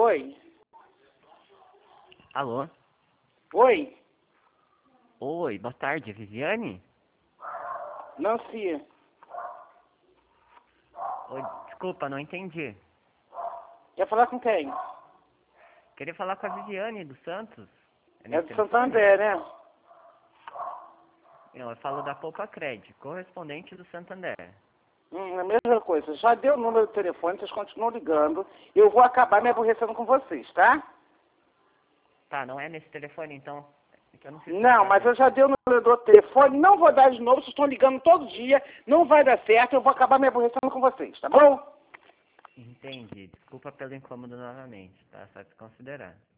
Oi? Alô? Oi? Oi, boa tarde, Viviane? Nancy. Oi, desculpa, não entendi. Quer falar com quem? Queria falar com a Viviane do Santos. É nesse do telefone? Santander, né? Não, eu falo da Poupa Cred, correspondente do Santander. A mesma coisa. Já deu o número do telefone, vocês continuam ligando. Eu vou acabar me aborrecendo com vocês, tá? Tá, não é nesse telefone então? É que eu não fiz Não, mas eu já dei o número do telefone, não vou dar de novo, vocês estão ligando todo dia, não vai dar certo, eu vou acabar me aborrecendo com vocês, tá bom? Entendi, desculpa pelo incômodo novamente, tá? Só desconsiderar.